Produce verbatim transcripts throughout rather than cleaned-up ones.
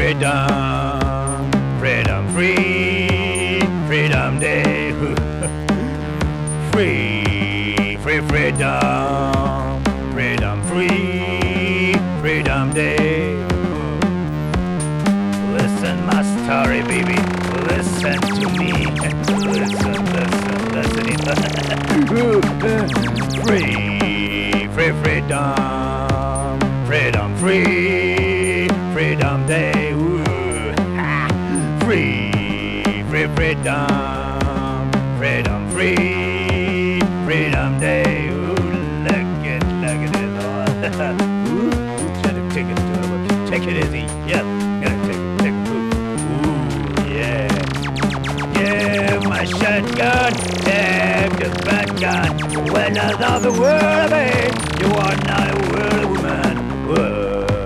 freedom, freedom, free, freedom day. Free, free, freedom, freedom, free, freedom day. Listen my story, baby, listen to me. Listen, listen, listen. Free, free, freedom, freedom, free, freedom day. Ooh. Ha. Free, free, freedom, freedom, free, freedom day. Ooh, look at, look at this. Ooh, try to take it to it. Take it easy. Yep, gotta take it, take it. Ooh, yeah. Yeah, my shotgun. Yeah, the bad gun. When I love the world of it, you are not a world woman. Whoa.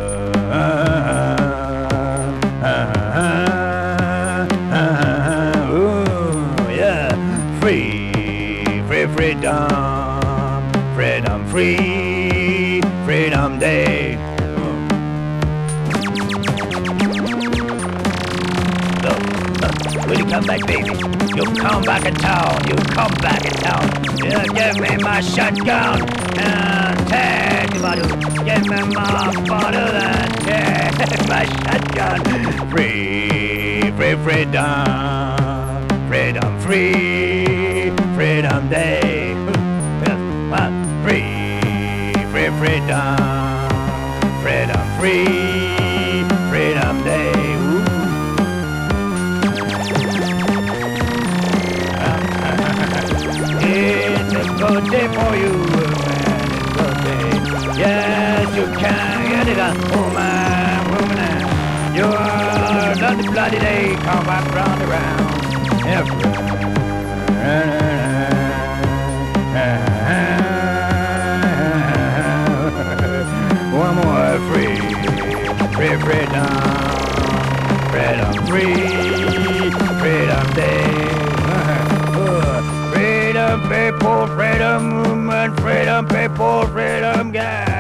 Free, free, freedom, freedom, free, freedom day. So, uh, will you come back, baby? You come back in town, you come back in town. Yeah, give me my shotgun and take my give me my bottle and take my shotgun. Free, free, freedom, freedom, free, freedom day. Free, free, freedom, freedom, free, freedom day. Ooh. It's a good day for you, man. It's a good day. Yes, you can get it on, woman, woman. You are not the bloody day, come back round around. One more free, free, freedom, freedom, free, freedom day. Freedom, people, freedom, movement, freedom, people, freedom, guys.